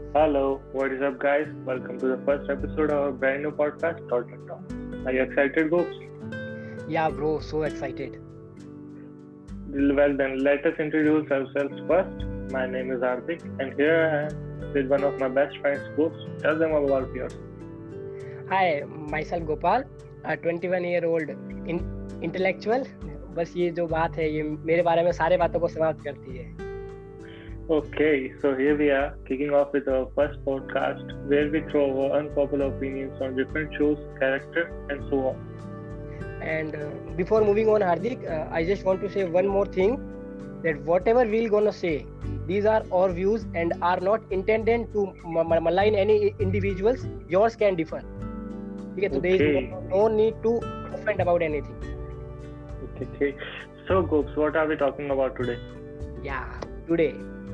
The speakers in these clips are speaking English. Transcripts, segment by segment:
Hello, what is up, guys? Welcome to the first episode of our brand new podcast, Toddler Talk. Are you excited, Goops? Yeah, bro, so excited. Well, then let us introduce ourselves first. My name is Hardik, and here I am with one of my best friends, Goops. Tell them about yours. Hi, myself Gopal, a 21-year-old intellectual. बस ये जो बात है ये मेरे बारे में सारे बातों को समाप्त करती है. Okay, so here we are, kicking off with our first podcast where we throw our unpopular opinions on different shows, characters, and so on. And before moving on, Hardik, I just want to say one more thing that whatever we're gonna say, these are our views and are not intended to malign any individuals. Yours can differ. Okay, so there is no need to offend about anything. Okay. So, Goops, what are we talking about today? Yeah, today,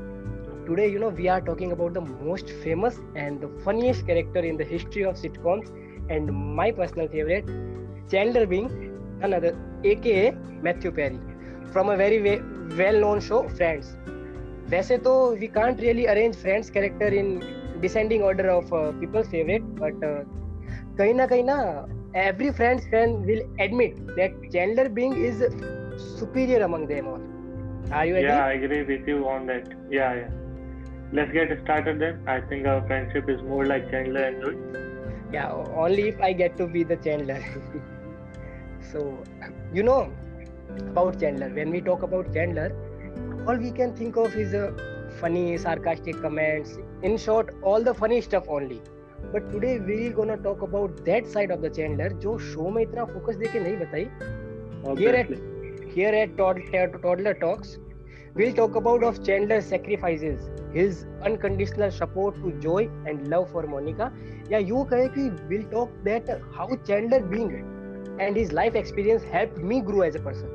we are talking about the most famous and the funniest character in the history of sitcoms, and my personal favorite, Chandler Bing, another aka Matthew Perry, from a very well-known show, Friends. वैसे तो we can't really arrange Friends character in descending order of people's favorite, but कहीं ना every Friends fan will admit that Chandler Bing is superior among them all. Are you agree? Yeah, I agree with you on that. Yeah. Let's get started then. I think our friendship is more like Chandler and Joey. Yeah, only if I get to be the Chandler. So, about Chandler. When we talk about Chandler, all we can think of is funny, sarcastic comments. In short, all the funny stuff only. But today we're gonna talk about that side of the Chandler, जो show में इतना focus देके नहीं बताई. Here at Toddler Talks, we'll talk about of Chandler's sacrifices, his unconditional support to Joey and love for Monica. या यूँ कहे कि we'll talk that how Chandler Bing and his life experience helped me grow as a person.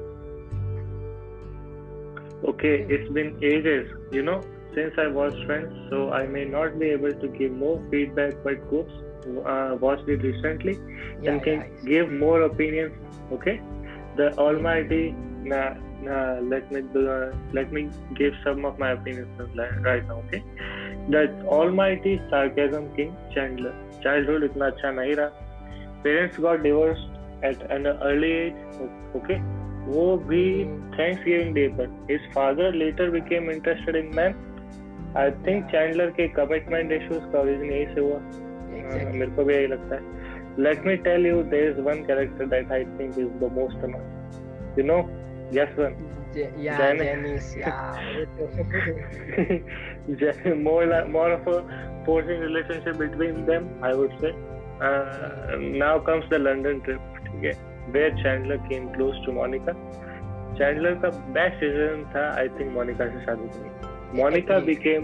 Okay, it's been ages, since I watched Friends, so I may not be able to give more feedback, but Goops watched it recently and can give more opinions. Okay, the Almighty. Let me give some of my opinions right now. Okay, that Almighty sarcasm king Chandler. Childhood इतना अच्छा नहीं रहा. Parents got divorced at an early age. Okay, वो भी Thanksgiving Day पर. His father later became interested in men. I think Chandler के commitment issues का origin यही से हुआ. मेरे को भी यही लगता है. Let me tell you, there is one character that I think is the most annoying. Guess one. Janice. More of a forcing relationship between them, I would say. Now comes the London trip, okay, where Chandler came close to Monica. Chandler का best decision था, I think, Monica से शादी करनी. Monica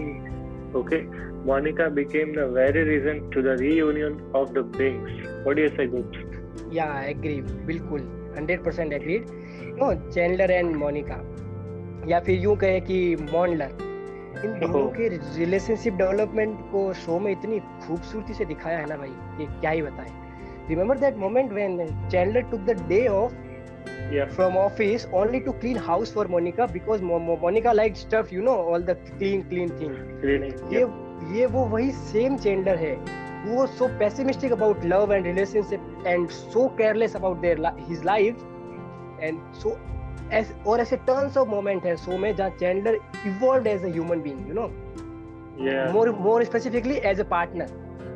became the very reason to the reunion of the Bings. What do you say, Goops? Yeah, I agree. बिल्कुल 100% agreed. Chandler and Monica, या फिर यूं कहे कि मॉन्डलर, इन दोनों के रिलेशनशिप डेवलपमेंट को शो में इतनी खूबसूरती से दिखाया है ना भाई, ये क्या ही बताएं. Remember that moment when Chandler took the day off from office only to clean house for Monica because Monica liked stuff, all the clean thing. ये वो वही same Chandler है. Who was so pessimistic about love and relationship and so careless about his life. And so ऐसे tons of moment है show में जहाँ Chandler evolved as a human being, Yeah. More specifically as a partner.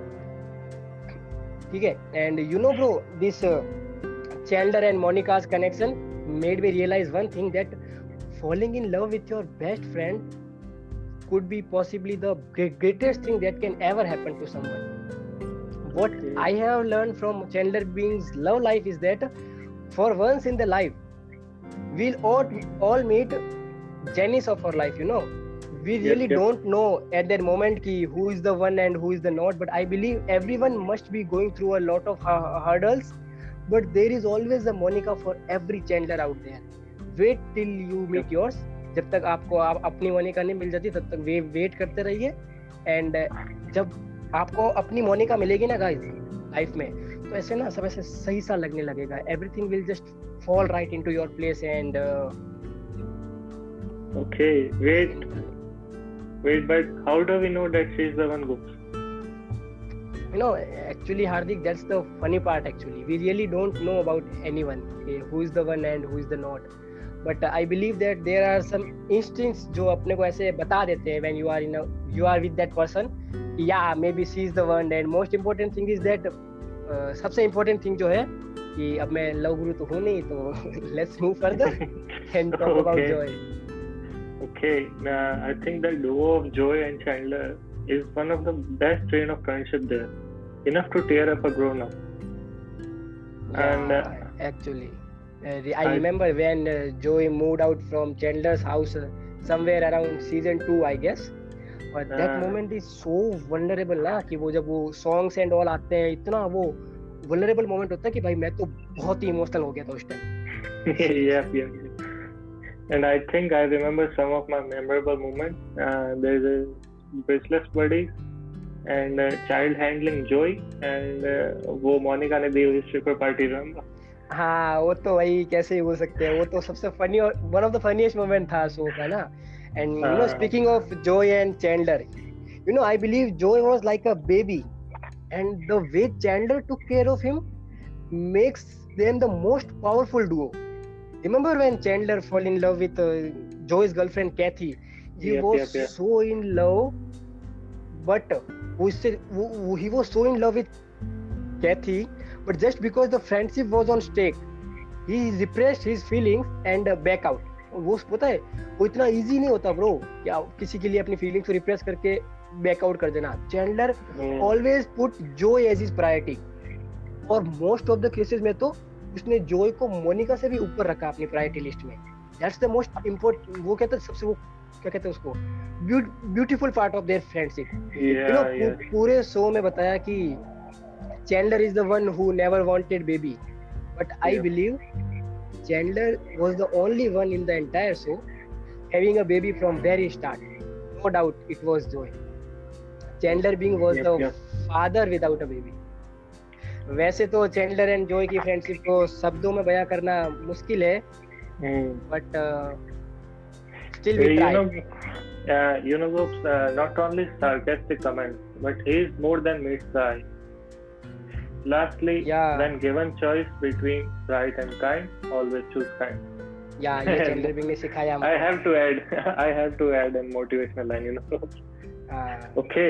ठीक है. And bro, this Chandler and Monica's connection made me realize one thing, that falling in love with your best friend could be possibly the greatest thing that can ever happen to someone. What I have learned from Chandler Bing's love life is that for once in the life, we'll all meet Janice of our life, We really don't know at that moment who is the one and who is the not, but I believe everyone must be going through a lot of hurdles, but there is always a Monica for every Chandler out there. Wait till you meet yours. जब तक आपको अपनी मोनिका नहीं मिल जाती तब तक wait करते रहिए, एंड जब आपको अपनी मोनिका मिलेगी ना गाइस लाइफ में, तो ऐसे ना सब ऐसे सही सा लगने लगेगा. Everything will just fall right into your place. And Okay, wait. Wait, but how do we know that she's the one, Goops? Actually, Hardik, that's the funny part. Actually, we really don't know about anyone, who is the one and who is the not. But I believe that there are some instincts जो अपने को ऐसे बता देते हैं when you are with that person. Yeah, maybe she is the one. And most important thing is that सबसे important thing जो है कि अब मैं लव गुरु तो हूँ नहीं, तो let's move further and talk about Joy. Okay, I think the duo of Joy and Chandler is one of the best strain of friendship there, enough to tear up a grown-up. Yeah, and actually, I remember when Joy moved out from Chandler's house somewhere around season 2, I guess. But that moment is so vulnerable ना कि वो जब वो songs and all आते हैं, इतना वो vulnerable moment होता है कि भाई मैं तो बहुत ही emotional हो गया था उस time. Yeah. And I think I remember some of my memorable moments. There's a Bridgeless Buddies and child handling Joy and वो मोनिका ने दी हुई stripper party, remember? हाँ, वो तो भाई कैसे ही बोल सकते हैं, वो तो सबसे funny और one of the funniest moment था शो का ना. And speaking of Joy and Chandler, I believe Joy was like a baby, and the way Chandler took care of him makes them the most powerful duo. Remember when Chandler fell in love with Joy's girlfriend Kathy? He was so in love, but he was so in love with Kathy, but just because the friendship was on stake, he repressed his feelings and back out. वो पता है वो इतना easy नहीं होता bro क्या किसी के लिए अपनी फीलिंग्स को रिप्रेस करके बैक आउट कर देना. Chandler always put Joey as his priority, और मोस्ट ऑफ द केसेस में तो उसने जॉय को मोनिका से भी ऊपर रखा अपनी प्रायोरिटी लिस्ट में. दैट्स द मोस्ट इम्पोर्टेंट, वो कहते हैं सबसे, वो क्या कहते हैं उसको, beautiful part of their friendship. पूरे शो में बताया कि Chandler is the one who never wanted baby, but I believe Chandler was the only one in the entire show having a baby from very start. No doubt it was Joy. Chandler being was the father without a baby. वैसे तो Chandler and Joy की friendship को शब्दों में बयां करना मुश्किल है, but still we try. Not only sarcastic comments, but he is more than meets the eye. Lastly, when given choice between right and kind, always choose kind. Yeah, ये Chandler Bing ने सिखाया हमको. I have to add a motivational line, Okay,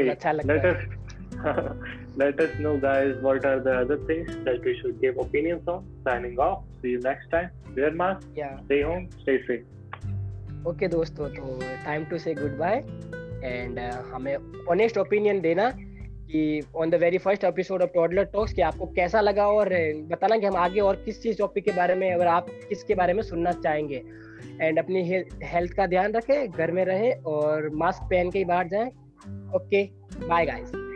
let us know, guys, what are the other things that we should give opinions on. Signing off. See you next time. Wear mask. Stay home. Stay safe. Okay, दोस्तों, तो time to say goodbye and हमें honest opinion देना कि on the very first episode of toddler talks कि आपको कैसा लगा, और बताना कि हम आगे और किस चीज टॉपिक के बारे में, अगर आप किसके बारे में सुनना चाहेंगे. एंड अपनी हेल्थ का ध्यान रखें, घर में रहें और मास्क पहन के ही बाहर जाएं. Okay, bye guys.